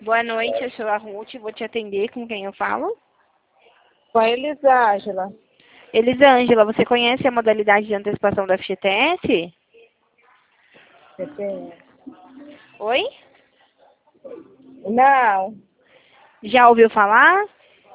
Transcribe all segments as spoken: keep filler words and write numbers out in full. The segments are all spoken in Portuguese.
Boa noite, eu sou a Ruth, vou te atender com quem eu falo. Com a Elisângela. Elisângela, você conhece a modalidade de antecipação do F G T S? C P S. Oi? Não, Já ouviu falar?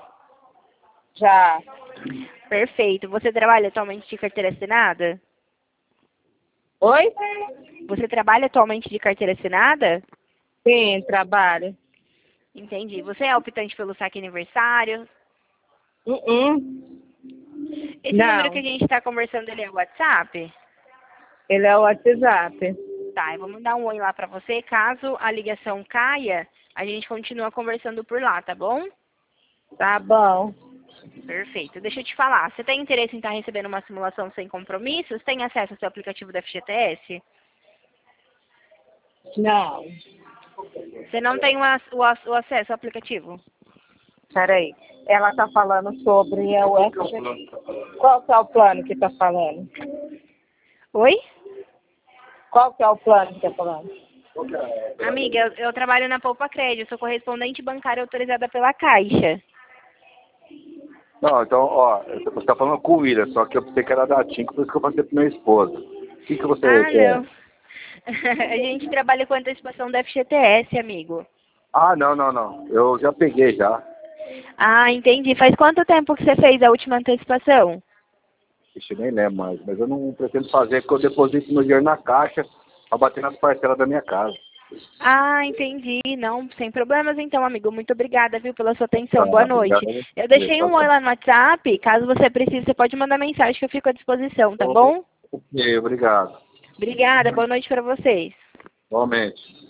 já. Perfeito. Você trabalha atualmente de carteira assinada? Oi? Você trabalha atualmente de carteira assinada? Sim, trabalho. Entendi. Você é optante pelo saque aniversário? Uh -uh. Esse Não, número que a gente está conversando, ele é o WhatsApp? ele é o WhatsApp. Tá, eu vou mandar um oi lá pra você. Caso a ligação caia, a gente continua conversando por lá, tá bom? Tá bom. Perfeito. Deixa eu te falar, você tem interesse em estar recebendo uma simulação sem compromissos? Tem acesso ao seu aplicativo do F G T S? Não. Você não tem o, ac o, ac o acesso ao aplicativo? Peraí. Ela tá falando sobre é o F G T S. Qual que é o plano que tá falando? Oi? Qual que é o plano que tá falando? Amiga, eu, eu trabalho na Poupa Crédito, eu sou correspondente bancária autorizada pela Caixa. Não, então, ó, você tá falando com o William, só que eu pensei que era da TIM, por isso que eu passei pro meu esposo. O que que você Ah, quer? não. A gente trabalha com antecipação do F G T S, amigo. Ah, não, não, não. Eu já peguei já. Ah, entendi. Faz quanto tempo que você fez a última antecipação? Ixi, nem lembro mais. Mas eu não pretendo fazer, porque eu deposito meu dinheiro na caixa pra bater nas parcelas da minha casa. Ah, entendi. Não, sem problemas então, amigo. Muito obrigada, viu, pela sua atenção. Tá, Boa noite. obrigado. Eu deixei um oi lá no WhatsApp. Caso você precise, você pode mandar mensagem que eu fico à disposição, tá bom? Ok, obrigado. Obrigada. Boa noite para vocês. Igualmente.